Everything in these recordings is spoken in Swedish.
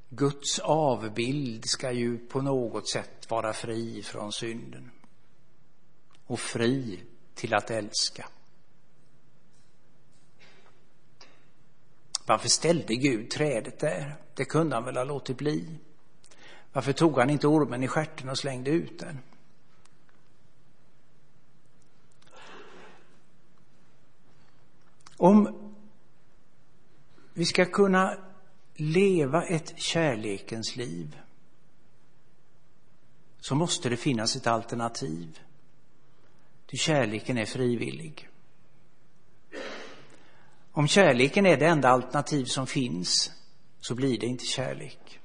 Guds avbild ska ju på något sätt vara fri från synden och fri till att älska. Varför ställde Gud trädet där? Det kunde han väl ha låtit bli. Varför tog han inte ormen i stjärten och slängde ut den? Om vi ska kunna leva ett kärlekens liv så måste det finnas ett alternativ. Ty kärleken är frivillig. Om kärleken är det enda alternativ som finns så blir det inte kärlek.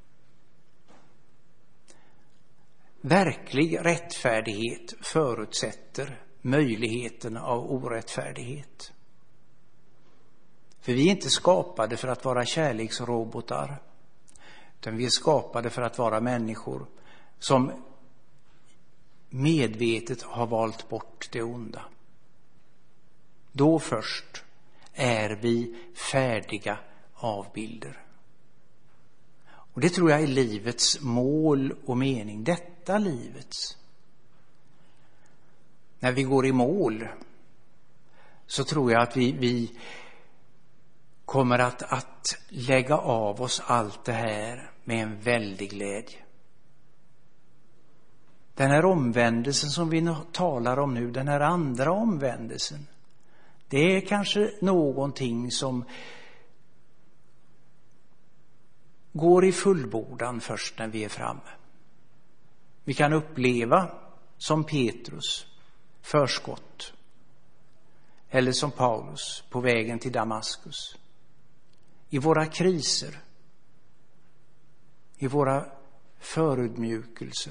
Verklig rättfärdighet förutsätter möjligheten av orättfärdighet. För vi är inte skapade för att vara kärleksrobotar, utan vi är skapade för att vara människor som medvetet har valt bort det onda. Då först är vi färdiga avbilder. Och det tror jag är livets mål och mening. Detta livets. När vi går i mål så tror jag att vi kommer att lägga av oss allt det här med en väldig glädje. Den här omvändelsen som vi talar om nu, den här andra omvändelsen, det är kanske någonting som går i fullbordan först när vi är framme. Vi kan uppleva som Petrus förskott eller som Paulus på vägen till Damaskus. I våra kriser, i våra förödmjukelser.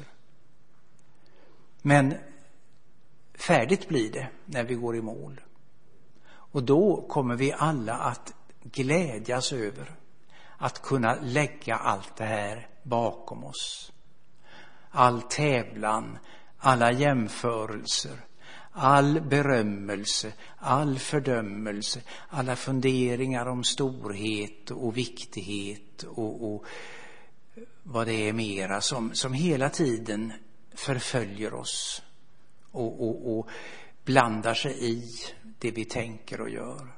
Men färdigt blir det när vi går i mål. Och då kommer vi alla att glädjas över att kunna lägga allt det här bakom oss. All tävlan, alla jämförelser, all berömmelse, all fördömelse, alla funderingar om storhet och viktighet och vad det är mera som hela tiden förföljer oss och blandar sig i det vi tänker och gör.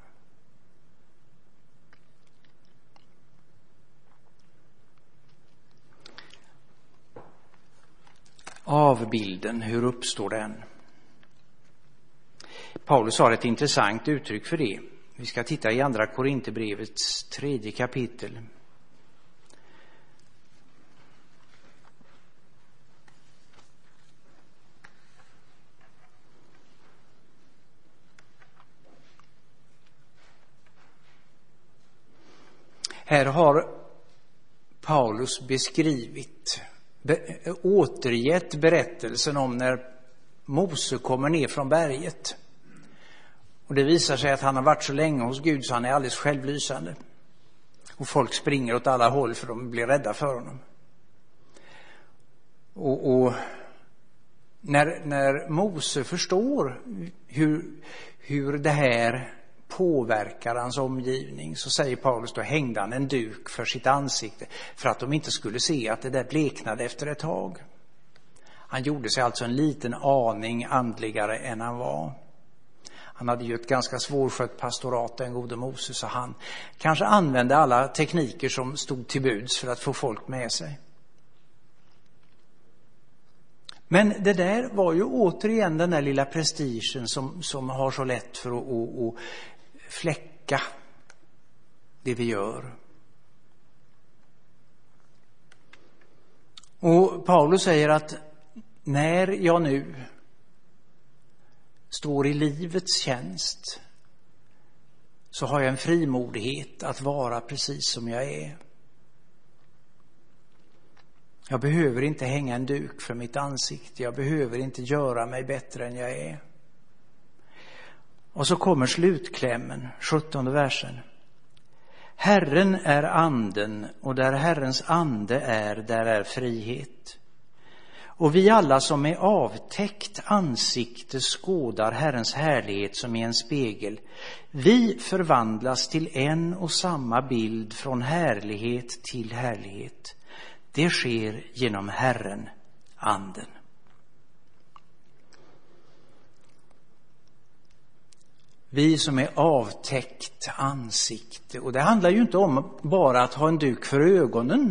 Avbilden, hur uppstår den? Paulus har ett intressant uttryck för det. Vi ska titta i andra Korinthierbrevets 3:e kapitel. Här har Paulus återgett berättelsen om när Mose kommer ner från berget. Och det visar sig att han har varit så länge hos Gud så han är alldeles självlysande. Och folk springer åt alla håll för de blir rädda för honom. Och när Mose förstår hur det här påverkar hans omgivning så säger Paulus, då hängde han en duk för sitt ansikte för att de inte skulle se att det där bleknade efter ett tag. Han gjorde sig alltså en liten aning andligare än han var. Han hade ju ett ganska svårskött pastorat, den gode Mose, så han kanske använde alla tekniker som stod till buds för att få folk med sig. Men det där var ju återigen den där lilla prestigen som har så lätt för att fläcka det vi gör. Och Paulus säger att när jag nu står i livets tjänst så har jag en frimodighet att vara precis som jag är. Jag behöver inte hänga en duk för mitt ansikte. Jag behöver inte göra mig bättre än jag är. Och så kommer slutklämmen, 17:e versen. Herren är anden och där Herrens ande är, där är frihet. Och vi alla som är avtäckt ansikte skådar Herrens härlighet som i en spegel. Vi förvandlas till en och samma bild från härlighet till härlighet. Det sker genom Herren, Anden. Vi som är avtäckt ansikte. Och det handlar ju inte om bara att ha en duk för ögonen.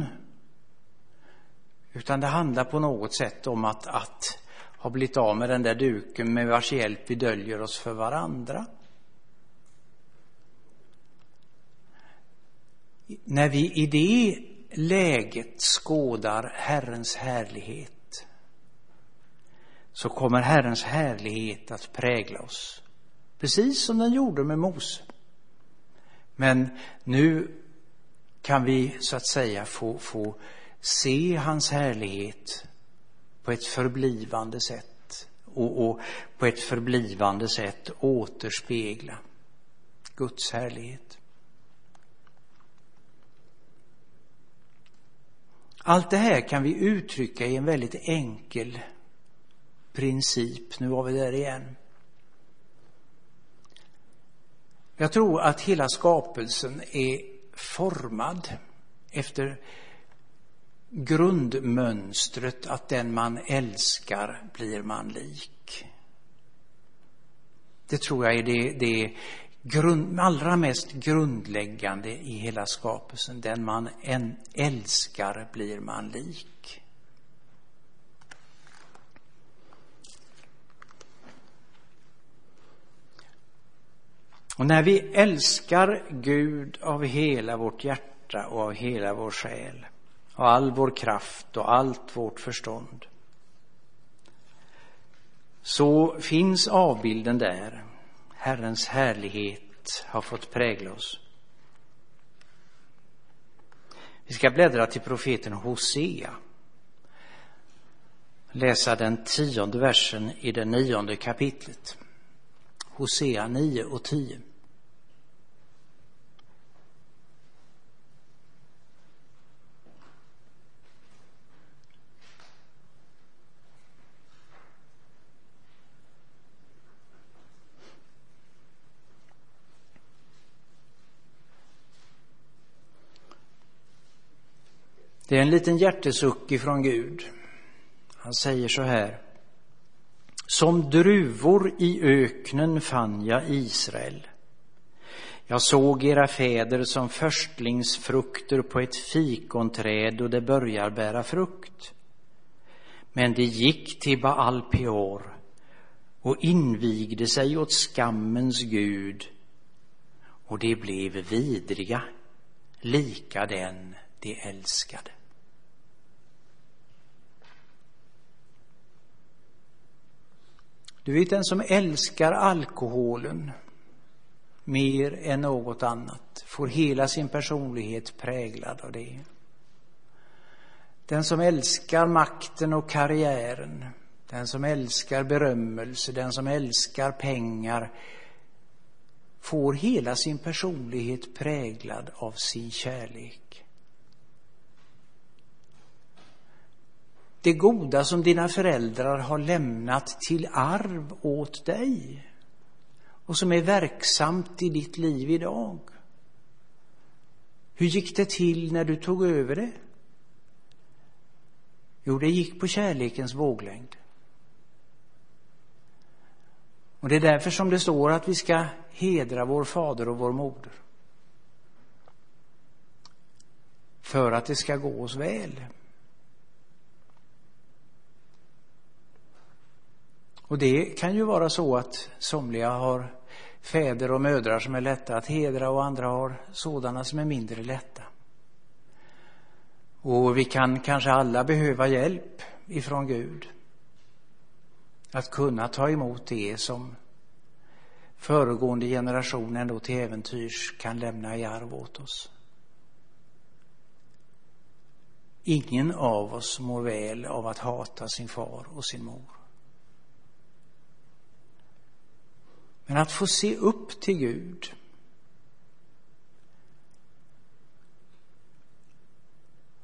Utan det handlar på något sätt om att ha blivit av med den där duken med vars hjälp vi döljer oss för varandra. När vi i det läget skådar Herrens härlighet, så kommer Herrens härlighet att prägla oss. Precis som den gjorde med Mose. Men nu kan vi så att säga få se hans härlighet på ett förblivande sätt. Och på ett förblivande sätt återspegla Guds härlighet. Allt det här kan vi uttrycka i en väldigt enkel princip. Nu var vi där igen. Jag tror att hela skapelsen är formad efter grundmönstret att den man älskar blir man lik. Det tror jag är det allra mest grundläggande i hela skapelsen. Den man älskar blir man lik. Och när vi älskar Gud av hela vårt hjärta och av hela vår själ och all vår kraft och allt vårt förstånd, så finns avbilden där. Herrens härlighet har fått prägla oss. Vi ska bläddra till profeten Hosea. Läsa den 10:e versen i det 9:e kapitlet. Hosea 9 och 10. Det är en liten hjärtesuck ifrån Gud. Han säger så här: som druvor i öknen fann jag Israel. Jag såg era fäder som förstlingsfrukter på ett fikonträd och det börjar bära frukt. Men det gick till Baal Peor och invigde sig åt skammens Gud, och det blev vidriga, lika den de älskade. Du vet, den som älskar alkoholen mer än något annat får hela sin personlighet präglad av det. Den som älskar makten och karriären, den som älskar berömmelse, den som älskar pengar, får hela sin personlighet präglad av sin kärlek. Det goda som dina föräldrar har lämnat till arv åt dig och som är verksamt i ditt liv idag. Hur gick det till när du tog över det? Jo, det gick på kärlekens våglängd. Och det är därför som det står att vi ska hedra vår fader och vår moder. För att det ska gå oss väl. Och det kan ju vara så att somliga har fäder och mödrar som är lätta att hedra och andra har sådana som är mindre lätta. Och vi kan kanske alla behöva hjälp ifrån Gud att kunna ta emot det som föregående generation ändå till äventyrs kan lämna i arv åt oss. Ingen av oss mår väl av att hata sin far och sin mor. Men att få se upp till Gud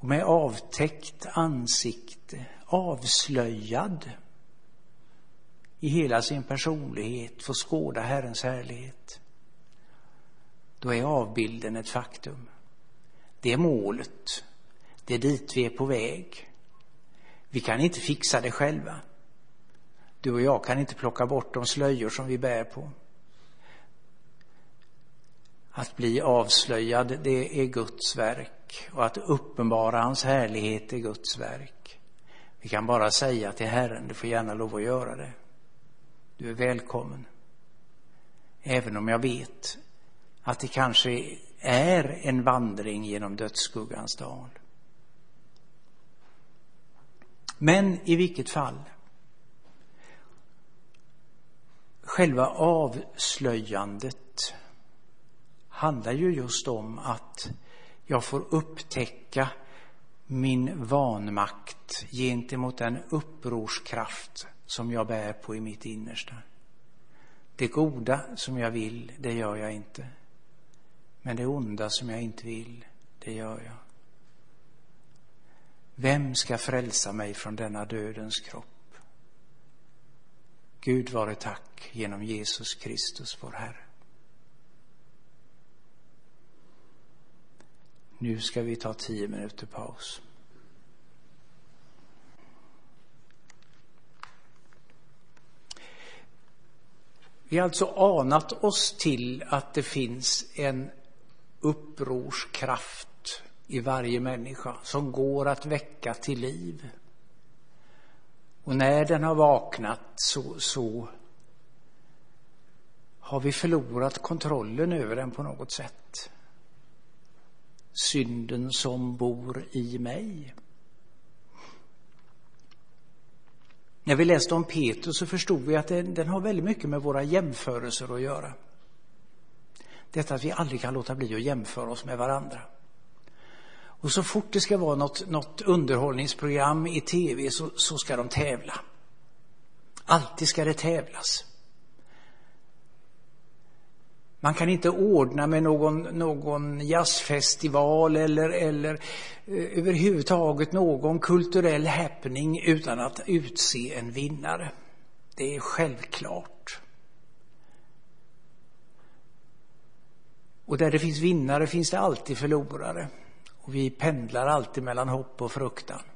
och med avtäckt ansikte, avslöjad i hela sin personlighet, får skåda Herrens härlighet. Då är avbilden ett faktum. Det är målet. Det är dit vi är på väg. Vi kan inte fixa det själva. Du och jag kan inte plocka bort de slöjor som vi bär på. Att bli avslöjad, det är Guds verk. Och att uppenbara hans härlighet är Guds verk. Vi kan bara säga till Herren, du får gärna lov att göra det. Du är välkommen. Även om jag vet att det kanske är en vandring genom dödsskuggans dal. Men i vilket fall, själva avslöjandet handlar ju just om att jag får upptäcka min vanmakt gentemot den upprorskraft som jag bär på i mitt innersta. Det goda som jag vill, det gör jag inte. Men det onda som jag inte vill, det gör jag. Vem ska frälsa mig från denna dödens kropp? Gud vare tack genom Jesus Kristus vår Herre. Nu ska vi ta 10 minuter paus. Vi har alltså anat oss till att det finns en upprorskraft i varje människa som går att väcka till liv. Och när den har vaknat så har vi förlorat kontrollen över den på något sätt. Synden som bor i mig. När vi läste om Petrus så förstod vi att den har väldigt mycket med våra jämförelser att göra. Detta att vi aldrig kan låta bli att jämföra oss med varandra. Och så fort det ska vara något underhållningsprogram i tv så ska de tävla. Alltid ska det tävlas. Man kan inte ordna med någon jazzfestival eller överhuvudtaget någon kulturell happening utan att utse en vinnare. Det är självklart. Och där det finns vinnare finns det alltid förlorare. Och vi pendlar alltid mellan hopp och fruktan.